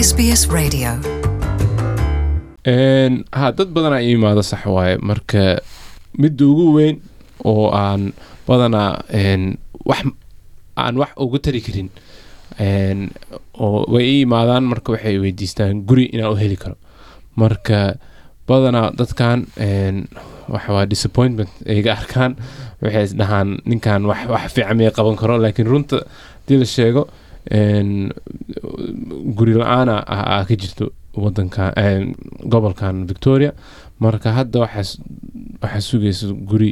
SBS Radio. dad badan ay imaado sax waaye marka mid ugu weyn oo aan badanaa wax ugu tari karin oo way imaadaan marka waxay weydiistaan guri inaan u heli karo marka badanaa dadkan waxa waa disappointment ay ga arkaan waxay dhahaan ninkan wax fiican ma qaban karo laakiin runta dii la sheego guri la'aan ka jirto wadanka gobolkan Victoria marka hadda waxa sugayso guri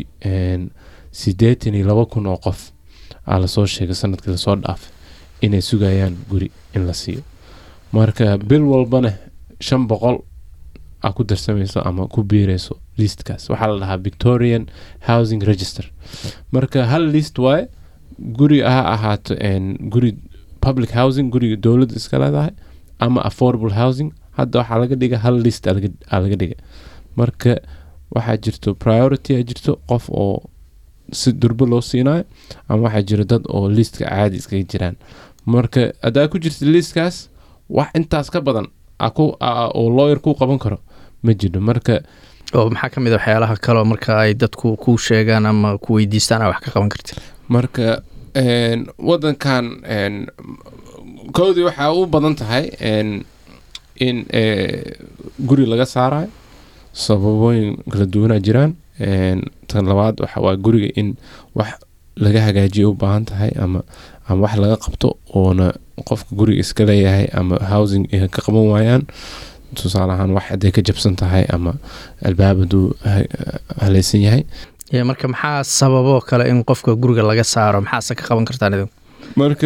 82,000 oo qof la soo sheegay sanadkii la soo dhaafay inay sugayaan guri in la siiyo marka bil walbana 500 ku darsamayso ama ku biirayso listkaas waxa la dhahaa Victorian Housing Register marka hal list way guri ahaato guri public housing guri dawladda iska leedahay ama affordable housing hadda waxa laga dhiga hal list laga dhiga marka waxa jirto priority jirto qof oo si durba loo siinayo ama waxa jira dad oo listka caadi iska jiraan marka adaa ku jirto listkaas wax intaas ka badan oo lawyer ku qaban karo ma jiro marka oo maxaa kamid ah waxyaalaha kale marka ay dadku ku sheegaan ama ku weydiistaan wax ka qaban kartid marka wadankan koodi waxa u badan tahay in guri laga saarayo sababooyin kala duwan jiraan tan labaad waxa waa guriga in wax laga hagaajiyo u baahan tahay ama wax laga qabto oona qofka guriga iska leeyahay ama housing ay ka qaban waayaan tusaale ahaan wax haday ka jabsan tahay ama albaabadu halaysan yahay marka maxaa sababo kale in qofka guriga laga saaro maxaa ka qaban kartaan idin marka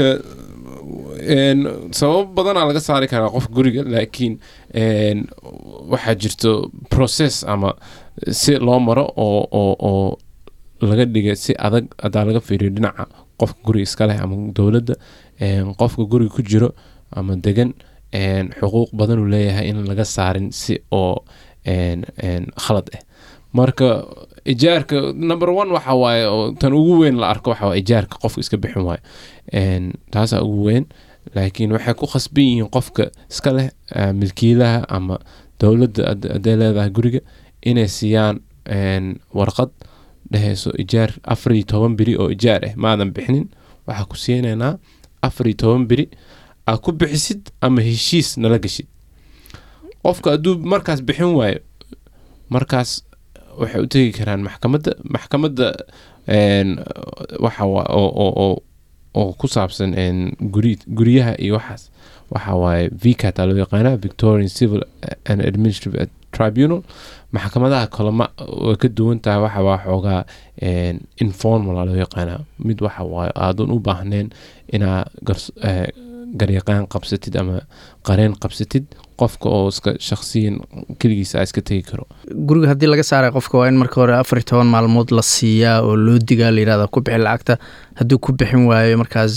sabab badan laga saari karaa qof guriga laakiin waxa jirto process ama si loo maro oo laga dhiga si adag adaa laga fiiriyo dhinaca qofka guriga iska leh ama dawladda qofka guriga ku jiro ama degan xuquuq badan uu leeyahay in laga saarin si oo khalad ah marka ijaarka number 1 waxa waaye oo tan ugu weyn la arko waxa waa ijaarka qofka iska bixin waayo taas ugu weyn laakiin waxay ku khasban yihiin qofka iska leh milkiilaha ama dawladda aday leedahay guriga inay siiyaan warqad dhahayso ijaar 14 biri oo ijaar ah maadan bixinin waxa ku siinayna 14 biri ku bixisid ama heshiis nala gashid qofka aduu markaas bixin waayo markaas waxay u tagi karaan maxkamadda waxa oo ku saabsan guriyaha iyo waxaas waxa waaye VCAT loo yaqaan Victorian Civil and Administrative Tribunal maxkamadaha kale way ka duwan tahay waxa waa xoogaa informal loo yaqaan mid waxa waaye aadan u baahneen inaa garyaqaan qabsatid ama qareen qabsatid qofka oo iska shakhsiyan kaligiisa iska tagi karo guriga hadii laga saaray qofka waa in marka hore 14 maalmood la siiyaa oo loo digaa la yiraahdo ku bixin lacagta hadii ku bixin waayo markaas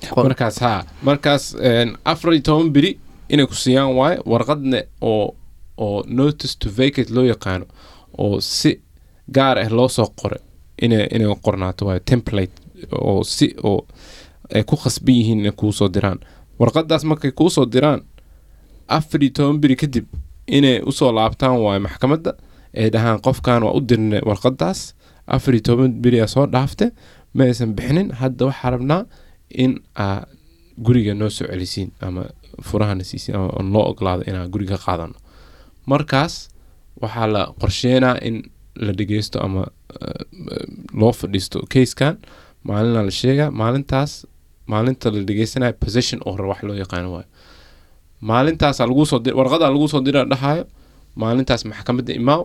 14 biri inay ku siiyaan waayo warqadna oo notice to vacate loo yaqaan oo si gaar ah loo soo qoray inay qornaato waayo template oo si oo ay ku khasban yihiin inay kuu soo diraan warqadaas markay kuu soo diraan 14 biri kadib inay u soo laabtaan waayo maxkamadda ay dhahaan qofkan waa u dirnay warqadaas 14 biri soo dhaafte ma aysan bixinin hadda waxa rabnaa in guriga noo soo celisiin ama furahana siisiin ama loo ogolaado inaan guriga qaadano markaas waxaa la qorsheynaa in la dhageysto ama loo fadhiisto casekan maalina la sheegaa maalinta la dhageysanayo possession order wax loo yaqaan waayo maalintaas lagu soo dir warqada lagu soo diraa dhahayo maalintaas maxkamadda imaaw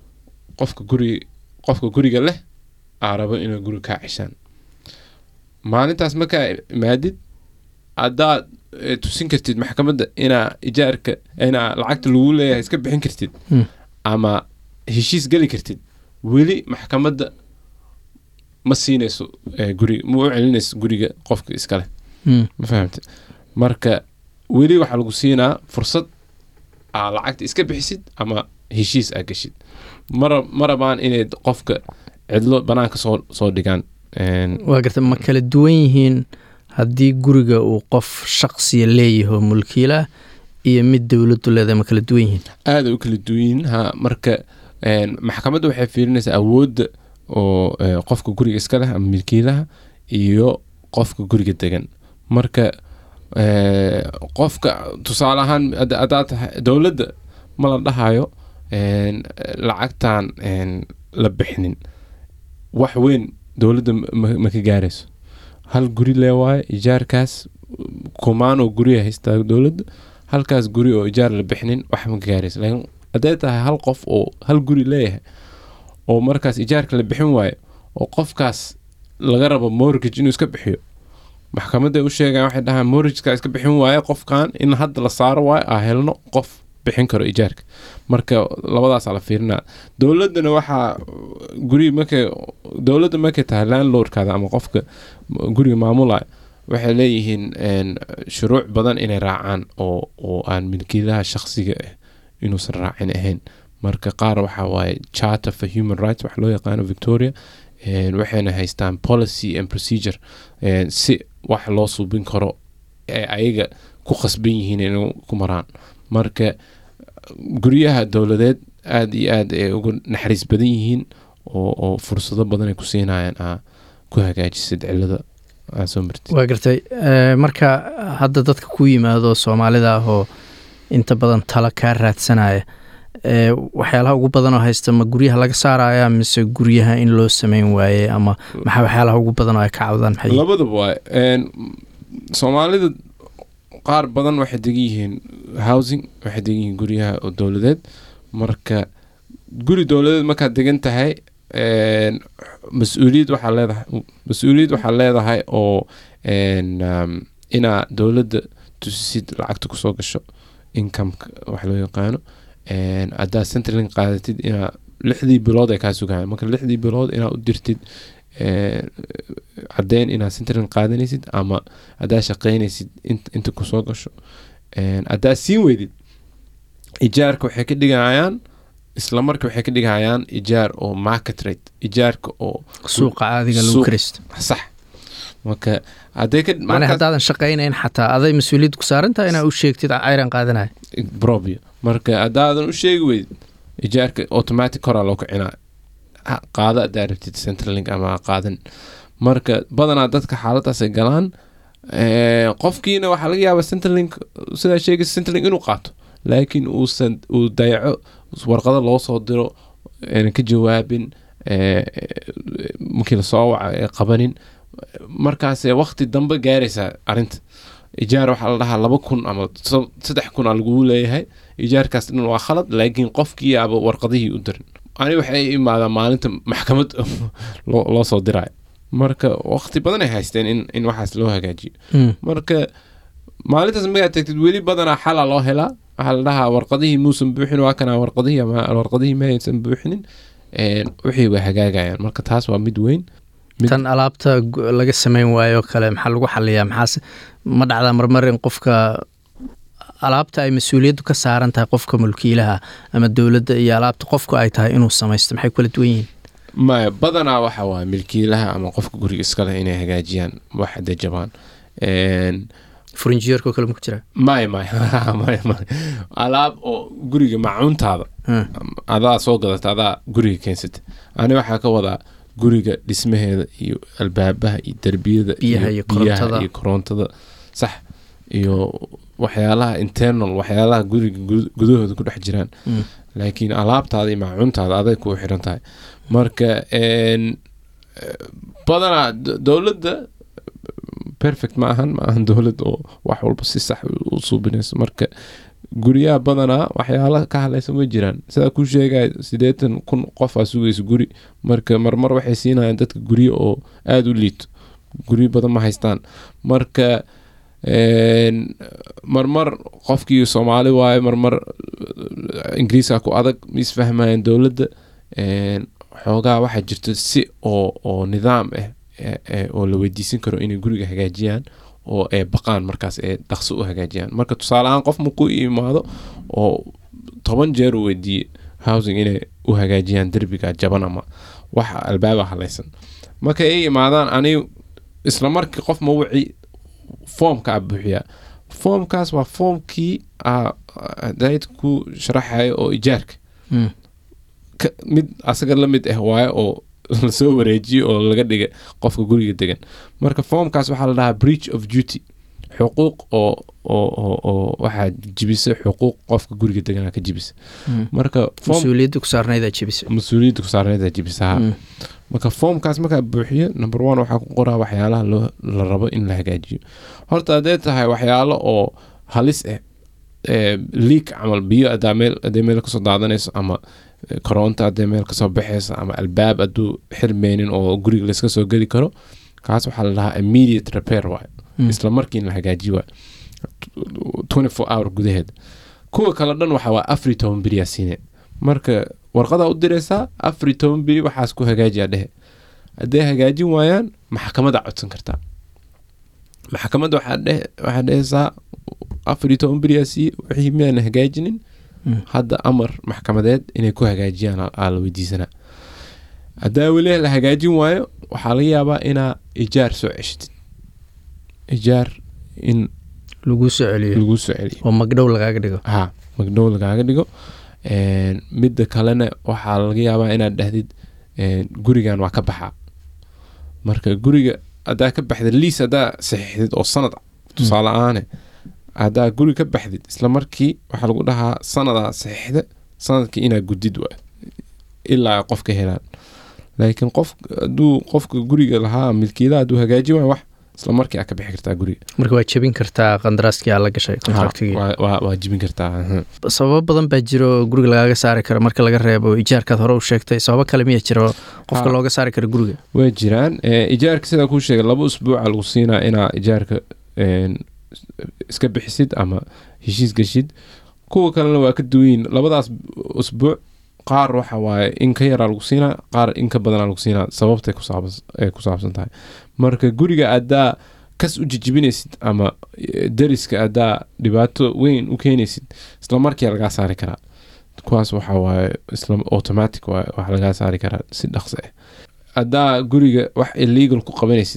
qofka guriga leh rabo inuu guriga ka cishaan maalintaas marka imaadid adaa tusin kartid maxkamadda inaa ijaarka inaa lacagta lagu leeyahay iska bixin kartid ama heshiis gali kartid weli maxkamadda ma siinayso guriga ma u celinayso guriga qofka iska leh ma fahamtay marka weli waxa lagu siinaa fursad lacagta iska bixisid ama heshiis gashid marabaan inay qofka cidlo banaanka soo dhigaan waa garta ma kala duwan yihiin haddii guriga uu qof shaqsiya leeyahay mulkiila iyo mid dowladdu leedahay ma kala duwan yihiin? aada u kala duwan yihiin ha. marka maxkamadda waxay fiirinaysaa awoodda oo qofka guriga iska leh ama milkiilaha iyo qofka guriga degan. marka qofka tusaale ahaan haddaad tahay dowladda ma la dhahayo lacagtan la bixinin wax weyn dowladda ma ka gaarayso. hal guri lee waaye ijaarkaas kumaanoo guriga haystaa dowladda, halkaas guri oo ijaar la bixinin wax ma ka gaarayso. laakiin hadday tahay hal qof oo hal guri leeyahay oo markaas ijaarka la bixin waayo oo qofkaas laga rabo mortgage inuu iska bixiyo, maxkamadda u sheegaan waxay dhahaan mortgageka iska bixin waaye qofkan in hadda la saaro waayo aa helno qof bixin karo ijaarka. marka labadaas la fiirinaa. dowladana waxaa guri dowladda markay tahay landlordkaada ama qofka guriga maamulaya waxay leeyihiin shuruuc badan inay raacaan oo aan milkiilaha shakhsiga ah inuusan raacin ahayn. marka qaar waxaa waaye charter for human rights wax loo yaqaano Victoria, waxayna haystaan policy and procedure si wax loo suubin karo ee ayaga ku qasban yihiin inay ku maraan. marka guryaha dowladeed aad iyo aad ay ugu naxariis badan yihiin oo fursado badan ay ku siinayaan ku hagaajisid cilada aan soo martay. waa gartay. marka hadda dadka ku yimaado Soomaalida ah oo inta badan tala ka raadsanaya, waxyaalaha ugu badan oo haysta ma guryaha laga saaraya mise guryaha in loo sameyn waaye, ama maxaa waxyaalaha ugu badan oo ay ka cawdaan maxay? labadaba waa Soomaalida qaar badan waxay degan yihiin housing, waxay degan yihiin guryaha oo dowladeed. marka guri dowladeed markaad degan tahay mas-uuliyad waxaa leedahay oo inaa dowladda tusisid lacagta kusoo gasho incomeka wax loo yaqaano. haddaad Centrelink qaadatid inaa 6 bilood ay kaa sugaan, marka 6 bilood inaa u dirtid caddeyn inaad Centrelink qaadanaysid ama haddaad shaqaynaysid inta kusoo gasho. haddaad siin weydid ijaarka waxay ka dhigayaan isla marka waxay ka dhigayaan ijaar oo market rate, ijaarka oo suuqa caadiga lagu kiraysto. sax. marka haddaadan shaqaynayn xataa aday mas-uuliyad ku saarantahay inaa u sheegtid ayran qaadanaya probia. marka haddaadan u sheegi weydid ijaarka automatic koraa loo kicinaa qaada haddaa rabtid Centrelink ama qaadan. marka badanaa dadka xaaladaasay galaan. qofkiina waxaa laga yaabaa Centrelink sidaa sheegaysa Centrelink inuu qaato, laakiin uu dayaco warqado loo soo diro aanan ka jawaabin markii lasoo waca ee qabanin. markaasee waqti dambe gaaraysaa arrinta. ijaar waxaa la dhahaa 2,000 ama 3,000 lagu leeyahay, ijaarkaas dhan waa khalad, laakiin qofkii aba warqadihii u dirin. ani waxay imaadaa maalinta maxkamad loo soo diraayo. marka waqti badan ay haysteen in waxaas loo hagaajiyo. marka maalintaas markaad tagtid weli badanaa xala loo helaa. waxaa la dhahaa warqadihii muusan buuxin, waa kanaa warqadihii maysan buuxinin, wixii way hagaagayaan. marka taas waa mid weyn. tan alaabta laga sameyn waayo kale maxaa lagu xaliyaa? maxaase ma dhacdaa marmar in qofka alaabta ay mas-uuliyaddu ka saaran tahay qofka mulkiilaha ama dowladda iyo alaabta qofku ay tahay inuu samaysto, maxay kala duwan yihiin? maya badanaa waxa waaye milkiilaha ama qofka guriga iska leh inay hagaajiyaan wax hadday jabaan. furinjiyeerka kale ma ku jira? maya alaab oo guriga macuuntaada adaa soo gadata, adaa guriga keensata. ani waxaa ka wadaa guriga dhismaheeda iyo albaabaha iyo derbiyada biyaha iyo korontada sax, iyo waxyaalaha internal, waxyaalaha guriga gudahooda ku dhex jiraan. laakiin alaabtaada iyo macuuntaada aday ku xiran tahay. marka badanaa dowladda perfect ma ahan dowlad oo wax walba si sax u suubinayso. marka guryaha badanaa waxyaala ka hadlaysa ma jiraan. sidaa ku sheegay 80,000 qof aa sugaysa guri. marka marmar waxay siinayaan dadka guryo oo aada u liito, guryo badan ma haystaan. marka marmar qofkii Soomaali waaye, marmar Ingiriiska ku adag ma isfahmayaan dowladda. xoogaa waxaa jirto si oo nidaam ah oo la weydiisan karo inay guriga hagaajiyaan oo ay baqaan markaas ay dhaqso u hagaajiyaan. marka tusaale ahaan qof markuu imaado oo 10 jeer u weydiiyey housing inay u hagaajiyaan derbiga jaban ama wax albaaba halaysan, marka ay imaadaan ani isla markii qof ma wixii foomka buuxiya. foomkaas waa foomkii dayd ku sharaxayo oo ijaarka mid asaga la mid ah waaye oo lasoo wareejiyo oo laga dhiga qofka guriga degan. marka foomkaas waxaa la dhahaa breach of duty, xuquuq oo waxaa jibisa xuquuq qofka guriga deganaa ka jibisa. marka mas-uuliyadda ku saarnaydaa jibisa marka foomkaas markaa buuxiyo number 1 waxaa ku qoraa waxyaalaha la rabo in la hagaajiyo. horta hadday tahay waxyaalo oo halis ah, leak camal biyo hadday meel kasoo daadanayso, ama koronto hadday meel kasoo baxayso, ama albaab hadduu xirmeynin oo guriga layska soo geli karo, kaas waxaa la dhahaa immediate repair waaye, isla markii in la hagaajiyo waaye 24 hour gudaheed. kuwa kale dhan waxaa waa 14 beri yaa siine. marka warqadaa u diraysaa 14 beri waxaas ku hagaajiyaa dhehe. hadday hagaajin waayaan maxkamada codsan kartaa. maxkamadda waxaa dhehaysaa 14 beri yaa sii wixii miyaan hagaajinin, hadda amar maxkamadeed inay ku hagaajiyaan aa la weydiisanaa. haddaa weli la hagaajin waayo waxaa laga yaabaa inaa ijaar soo ceshitid, ijaar in lagu soo celiyo oo magdhow lagaaga dhigo. magdhow lagaaga dhigo. midda kalena waxaa laga yaabaa inaad dhahdid gurigan waa ka baxaa. marka guriga haddaa ka baxdid liis haddaa saxiixdid oo sanad tusaale ahaane, haddaa guri ka baxdid isla markii waxaa lagu dhahaa sanadaa saxiixda, sanadkii inaad gudid waa ilaa qof ka helaan. laakiin hadduu qofka guriga lahaa milkiilaha hadduu hagaajin waayo wax isla markii aad ka bixi kartaa guriga. marka waa jebin kartaa qandaraaskii aad la gashay, contractigii. waa jebin kartaa. sababo badan baa jiro guriga lagaaga saari karo marka laga reebo ijaarkaad hore u sheegtay. sababo kale miyaa jiro qofka looga saari karo guriga? way jiraan. ijaarka sidaa kuu sheegay 2 usbuuca lagu siinaa inaa ijaarka iska bixisid ama heshiis gashid. kuwa kalena waa ka duwayin 2daas usbuuc. qaar waxa waaye in ka yaraa lagu siinaa, qaar in ka badanaa lagu siinaa, sababtay ku saabsan tahay. marka guriga haddaa kas u jijibinaysid ama dariska haddaa dhibaato weyn u keenaysid isla markii lagaa saari karaa. kuwaas waxa waaye isla automatic waxa lagaa saari karaa si dhaqso ah. haddaa guriga wax illegal ku qabanaysid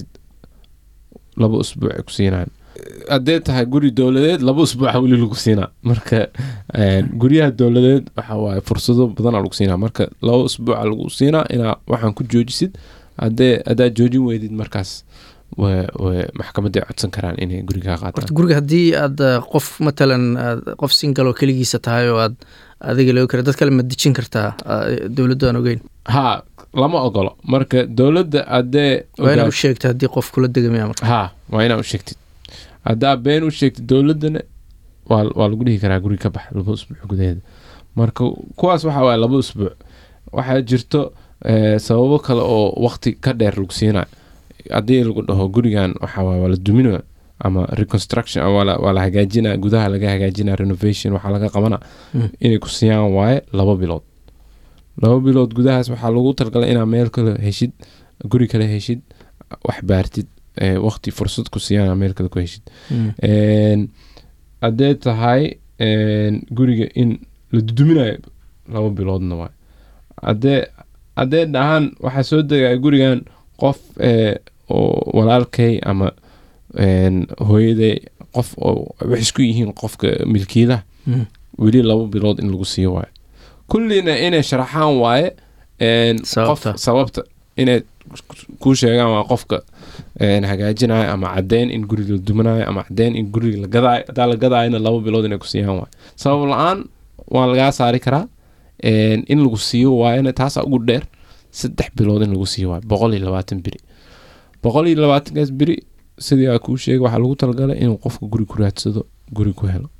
2 usbuuc ay ku siinaan. hadday tahay guri dowladeed 2 usbuuca weli lagu siinaa. marka guryaha dowladeed waxa waaye fursado badanaa lagu siinaa. marka 2 usbuuca lagu siinaa inaa waxaan ku joojisid. haddaa joojin weydid markaas maxkamaday codsan karaan inay guriga qaataan. horta guriga haddii aad qof matalan qof single oo keligiisa tahay oo aad adiga loo kara dad kale ma dejin kartaa dowladdu aan ogeyn? lama ogolo. marka dowladda haddee waa inaad u sheegtid haddii qof kula degamaya. marka waa inaad u sheegtid. haddaa been u sheegtid dowladdana waa lagu dhihi karaa guriga ka bax 2 usbuuc gudaheeda. marka kuwaas waxaa waaye 2 usbuuc. waxaa jirto sababo kale oo waqti ka dheer lagu siinayo. haddii lagu dhaho gurigan waxaa waaye waa la duminaya ama reconstruction waa la hagaajinaya, gudaha laga hagaajinaya, renovation waxaa laga qabana inay ku siiyaan waaye 2 bilood. 2 bilood gudahaas waxaa lagu talgalay inaa meel kale heshid, guri kale heshid, wax baartid, waqti fursad ku siiyaan meel kale ku heshid. haddee tahay guriga in la duminayo 2 biloodna waaye. haddee dhahaan waxaa soo degaya gurigan qof oo walaalkay ama hooyaday, qof oo wax isku yihiin qofka milkiilaha, weli 2 bilood in lagu siiyo waaye. kullina inay sharaxaan waaye sababta inay kuu sheegaan waa qofka hagaajinayo, ama caddeyn in guriga la duminayo, ama caddeyn in guriga la gadaayo. haddaa la gadaayona 2 bilood inay ku siiyaan waaye. sabab la-aan waa lagaa saari karaa. in lagu siiyo waayana taasaa ugu dheer 3 bilood in lagu siiyo waaye 120 beri. 120kaas beri sidii aa kuu sheegay waxaa lagu talgalay inuu qofka guri ku raadsado, guri ku helo.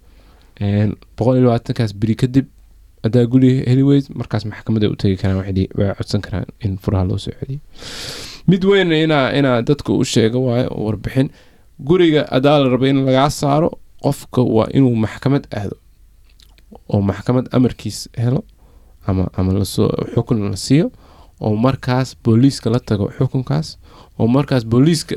120kaas beri kadib haddaa guri heli weyd markaas maxkamaday u tegi karaan, way codsan karaan in furaha loo soo celiyo. mid weyn inaa dadka u sheego waayo oo warbixin. guriga haddaa la rabo in lagaa saaro, qofka waa inuu maxkamad aado oo maxkamad amarkiis helo ama lasoo xukun la siiyo, oo markaas booliiska la tago xukunkaas, oo markaas booliiska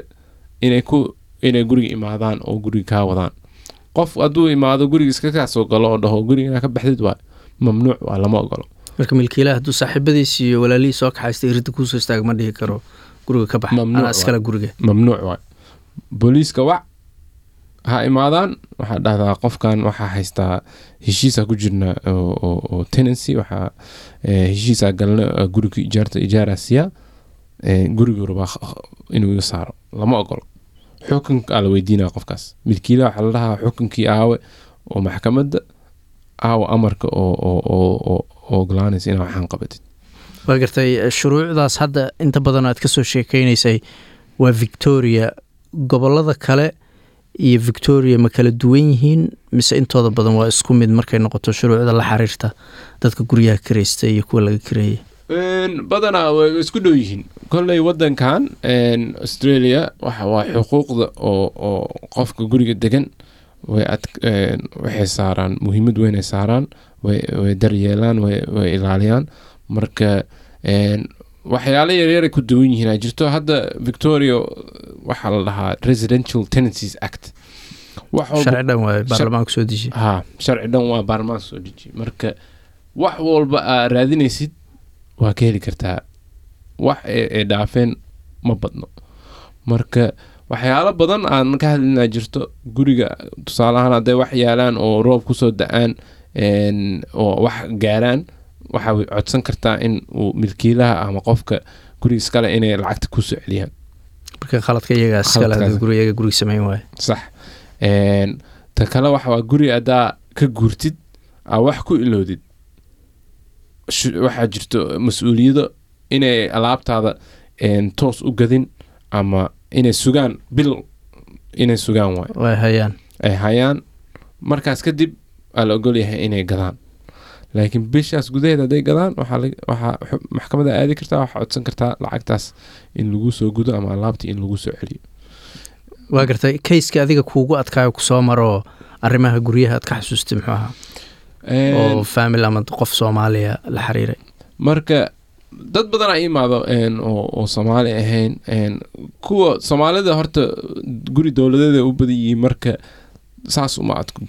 inay guriga imaadaan oo guriga kaa wadaan. qof hadduu imaado guriga iska kaa soo galo oo dhaho guriga inaa ka baxdid waa mamnuuc, waa lama ogolo. marka milkiilaha hadduu saaxiibadiis iyo walaalihii soo kaxaystay iridda kuusoo istaaga ma dhihi karo guriga ka bax, anaa iskale guriga. mamnuuc waay. booliiska wac ha imaadaan waxaa dhahdaa qofkan waxaa haystaa heshiisa ku jirna oo tenancy waxaa heshiisa galna guriga ijaara siya guriga rabaa inuu iga saaro lama ogolo xukunka la weydiinaa qofkaas milkiilaha waxaa la dhahaa xukunkii aawe oo maxkamadda aawe amarka oo ogolaanaysa inaa waxaan qabatid. waa gartay shuruucdaas hadda inta badan aad ka soo sheekeynaysay waa Victoria, gobolada kale iyo Victoria ma kala duwan yihiin mise intooda badan waa isku mid markay noqoto shuruucda la xiriirta dadka guryaha kiraysta iyo kuwa laga kireeyay? badanaa way isku dhow yihiin kolley wadankan Australia waa xuquuqda oo qofka guriga degan waxay saaraan muhiimad weyn ay saaraan way daryeelaan way ilaaliyaan marka waxyaalo yaryar ay ku duwan yihiin jirto. hadda Victoria waxaa la dhahaa Residential Tenancies Act sharci dhan waa baarlamaanka soo dejiye. sharci dhan waa baarlamaanka soo dejiye marka wax walba aad raadinaysid waa ka heli kartaa wax ay dhaafeen ma badno marka waxyaalo badan aan ka hadlinaa jirto guriga tusaale ahaan hadday wax yaalaan oo roob kusoo da-aan oo wax gaaraan waxaa codsan kartaa in uu milkiilaha ama qofka guriga iskale inay lacagta kusoo celiyaan marka khaladka iyagaa iskale guriga sameyn waayo. sax ta kale waxaa guri haddaa ka guurtid aa wax ku ilowdid waxaa jirto mas-uuliyado inay alaabtaada toos u gadin ama inay sugaan bil inay sugaan ay hayaan markaas kadib aa la ogol yahay inay gadaan laakiin bishaas gudaheed hadday gadaan waxaa maxkamadda aadi kartaa waxaa codsan kartaa lacagtaas in lagu soo gudo ama alaabtii in lagu soo celiyo. waa gartay kayska adiga kuugu adkaayo kusoo maro arrimaha guryaha aad ka xasuustay muxuu ahaa oo family ama qof Soomaaliya la xiriiray? marka dad badan ay imaado oo Soomaali ahayn kuwa Soomaalida horta guri dawladeed u badan yihiin marka saas uma adku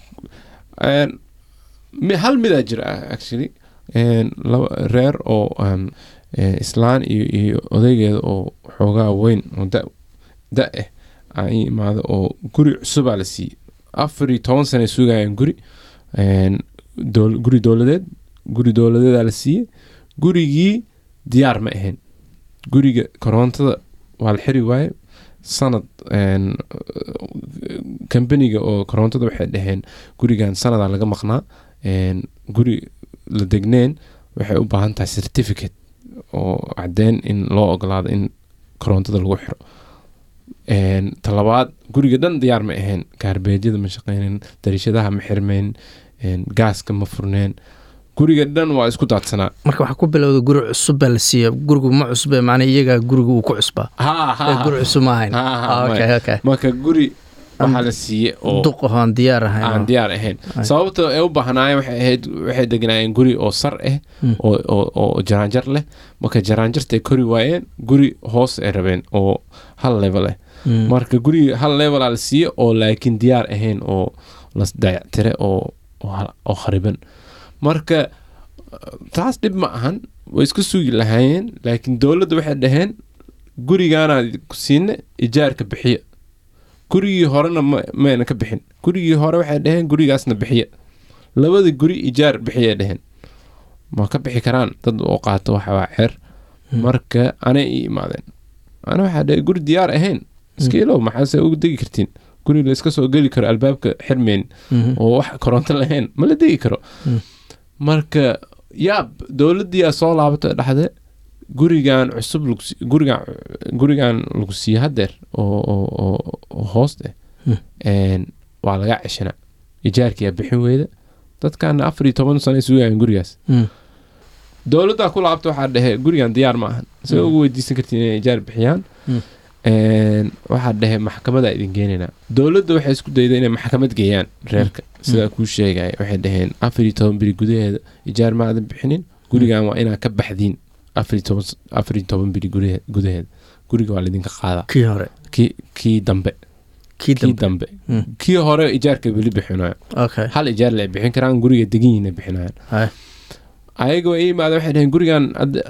hal mid jira actually reer oo islaan iyo odaygeeda oo xoogaa weyn oo da ay imaado oo guri cusub la siiyay 14 sano sugayaan guri dawladeed la siiyay gurigii diyaar ma ahayn guriga korontada waa la xiri waaye sanad companyga oo korontada waxay dhaheen gurigan sanada laga maqnaa guri la degneen waxay u baahan tahay certificate oo cadeen in loo ogolaado in korontada lagu xiro. talabaad guriga dhan diyaar ma ahayn kaarbeedyada ma shaqeynin dariishadaha ma xirmeen gaaska ma furneen guriga dhan waa isku daadsanaa. marka waxa ku bilowda guri cusub baa la siiya gurigu ma cusub macna iyaga gurigu uu ku cusbaa guri cusub ma ahayn. okay marka guri waxaa la siiyay oo duq aan diyaar ahayn sababta ay u baahnaayeen waxay degnaayeen guri oo sar oo jaraanjar leh marka jaraanjartay kori waayeen guri hoos ay rabeen oo hal level marka guri hal level la siiyay oo laakiin diyaar ahayn oo la dayactire oo khariban marka taas dhib ma ahan way isku sugi lahaayeen laakiin dawladda waxay dhaheen gurigaana ku siina ijaarka bixiya gurigii horena mayna ka bixin gurigii hore waxay dhaheen gurigaasna bixiya labada guri ijaar bixiya dhaheen ma ka bixi karaan dad oo qaato waxa waa xeer marka anay imaadeen ana waxa dhahay guri diyaar ahayn iska ilow maxaase ugu degi kartiin guri la iska soo geli karo albaabka xirmeen oo wax koronto lahayn ma la degi karo marka yaab dawladii soo laabatay dhaxde gurigan cusub gurigan lagu siiyay hadeer oo hooste waa laga ceshana ijaarkii bixin weyda dadkana 14 sano sugayaan gurigaas dawladda ku laabto waxa dhahay gurigan diyaar ma ahan soo ugu weydiisan kartiin inay ijaar bixiyaan waxa dhahay maxkamadda idin geenayna dawladda waxay isku dayday inay maxkamad geeyaan reerka sida ku sheegay waxay dhaheen 14 biri gudaheeda ijaar ma aadan bixinin gurigan waa inaa ka baxdiin 14 biri gudaheeda guriga waa lidinka qaadaa kii hore kii dambe kii hore ijaarka weli bixinayo hal ijaar la bixin karaan guriga degiina bixinayaan ayaga way imaadeen waxay dhaheen gurigan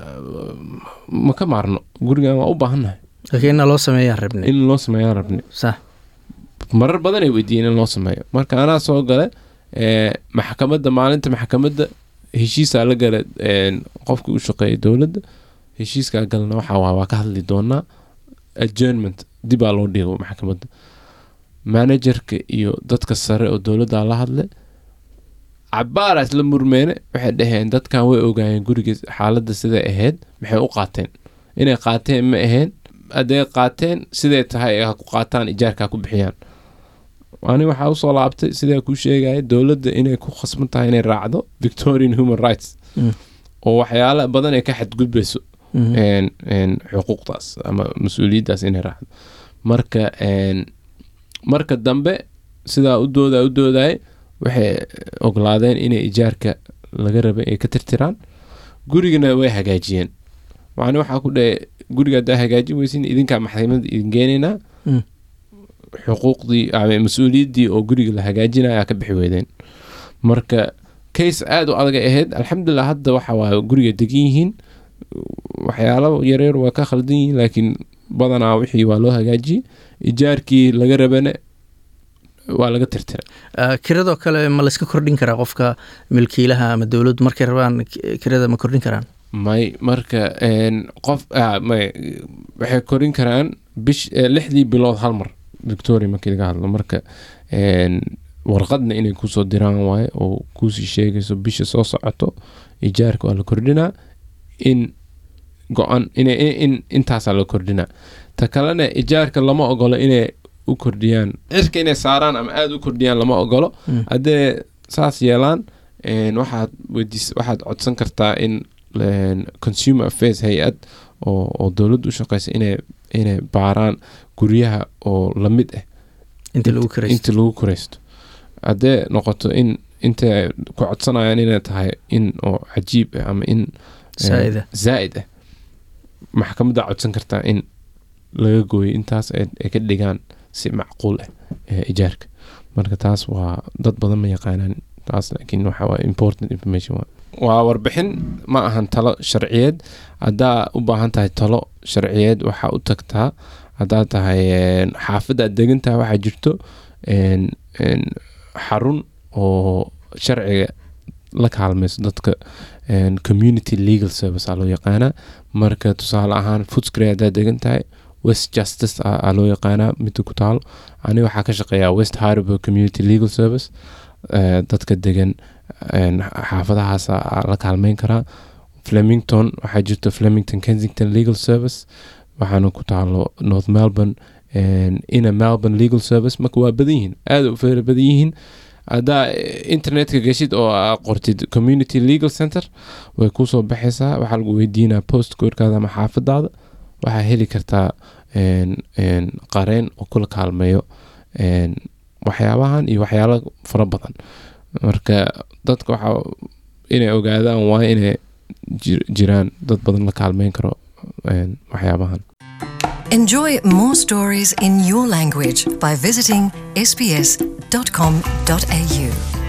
ma ka maarno gurigan waa u baahanahay laakiin loo sameeyaan rabnay sax marar badan ay weydiiyeen in loo sameeyo. Marka anaa soo gale maxkamadda, maalinta maxkamadda heshiisaa la gala qofkii u shaqeeyay dowladda, heshiiskaa galna waa ka hadli doonaa adjournment, dibaa loo dhigo maxkamadda. managerka iyo dadka sare oo dowladda la hadlay cabaaraas la murmeene, waxay dhaheen dadkan way ogaayeen guriga xaaladda siday ahayd, maxay u qaateen inay qaateen ma ahayn, hadday qaateen siday tahay ha ku qaataan, ijaarka ku bixiyaan. ani waxaa usoo laabtay sidaa kuu sheegaya dowladda inay ku khasban tahay inay raacdo Victorian Human Rights oo waxyaala badan ay ka xadgudbayso xuquuqdaas ama mas-uuliyaddaas inay raacdo. marka dambe sidaa u dooday waxay oglaadeen inay ijaarka laga rabay ay ka tirtiraan, gurigana way hagaajiyeen. macni waxaa ku dhahay guriga haddaa hagaajin weysin idinkaa maxkamadda idin geenaynaa, xuquuqdii ama mas-uuliyaddii oo guriga la hagaajinaya ka bixi weydeen. marka case aad u adag ahayd. alxamdulillah hadda waxa waa guriga degan yihiin, waxyaalo yaryar waa ka khaldan yihiin, laakiin badanaa wixii waa loo hagaajiyey, ijaarkii laga rabana waa laga tirtiray. kiradoo kale ma layska kordhin karaa qofka milkiilaha ama dowladdu markay rabaan kirada ma kordhin karaan? may marka qof waxay korin karaan 6 bilood hal mar Victoria markii laga hadlo. marka warqadna inay kusoo diraan waaye oo kusii sheegayso bisha soo socoto ijaarka waa la kordhinaa, in go-an in intaasaa la kordhinaa. ta kalena ijaarka lama ogolo inay u kordhiyaan, cirka inay saaraan ama aada u kordhiyaan lama ogolo. haddee saas yeelaan waxaad codsan kartaa in consumer affairs hay-ad oo dowladda u shaqeysa inay baaraan guryaha oo lamid ah inta lagu koreysto. haddee noqoto in intay ku codsanayaan inay tahay in oo cajiib ah ama in zaa'id ah, maxkamadda codsan kartaa in laga gooyo intaas ay ka dhigaan si macquul ah ijaarka. marka taas waa dad badan ma yaqaanaan taas, laakiin waxa waa important information. waa warbixin, ma ahan talo sharciyeed. haddaa u baahan tahay talo sharciyeed waxaa u tagtaa, haddaa tahay xaafadda aad degantahay waxaa jirto xarun oo sharciga la kaalmayso dadka, community legal service aa loo yaqaanaa. marka tusaale ahaan Footscray haddaa degan tahay, West Justice aa loo yaqaanaa midda ku taalo. aniga waxaa ka shaqeeyaa West Harbour Community Legal Service. dadka degan xaafadahaas la kaalmeyn karaa. Flemington waxaa jirto Flemington Kensington Legal Service, waxaana ku taalo North Melbourne Inner Melbourne Legal Service. marka waa badan yihiin, aad u fara badan yihiin. haddaa internetka geshid oo qortid Community Legal Center way kusoo baxaysaa. waxaa lagu weydiinaa postcodekaada ama xaafadaada, waxaa heli kartaa qareen oo kula kaalmeeyo waxyaabahan iyo waxyaalo fara badan. marka dadka waxaa inay ogaadaan waa inay jiraan dad badan la kaalmeyn karo waxyaabahan. Enjoy more stories in your language by visiting sbs.com.au.